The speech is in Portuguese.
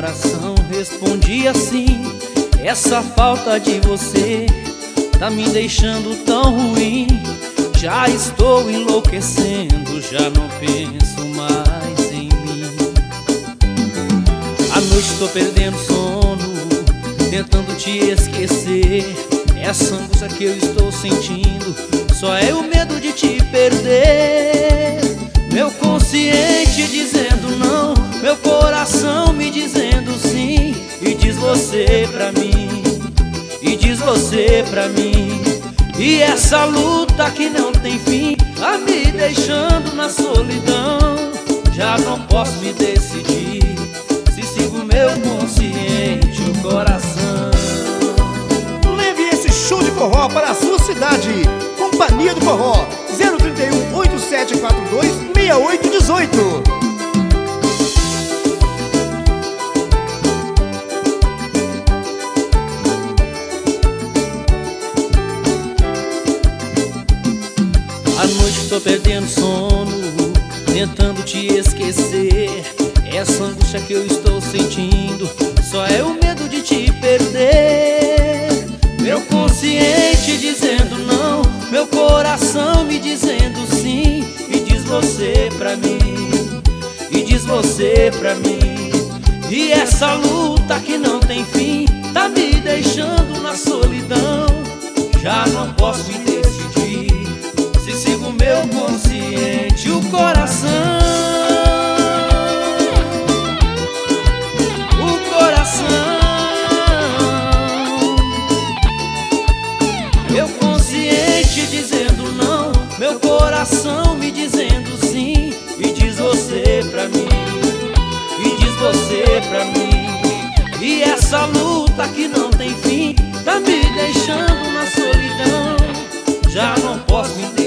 coração respondia assim: essa falta de você tá me deixando tão ruim. Já estou enlouquecendo, já não penso mais em mim. À noite tô perdendo sono, tentando te esquecer. Essa angústia que eu estou sentindo só é o medo de te perder. Meu consciente dizendo não, meu coração me dizendo sim. E diz você pra mim, e diz você pra mim. E essa luta que não tem fim tá me deixando na solidão. Já não posso me decidir se sigo meu consciente, o coração. Leve esse show de forró para a sua cidade. Companhia do Forró 031 8742 6818. À noite tô perdendo sono, tentando te esquecer. Essa angústia que eu estou sentindo só é o medo de te perder. Meu consciente dizendo não, meu coração me dizendo sim. E diz você pra mim, e diz você pra mim. E essa luta que não tem fim tá me deixando na solidão. Já não posso me decidir se sigo meu consciente, o coração. O coração. Meu consciente dizendo não, meu coração me dizendo sim. E diz você pra mim, e diz você pra mim. E essa luta que não tem fim tá me deixando na solidão. Já não posso me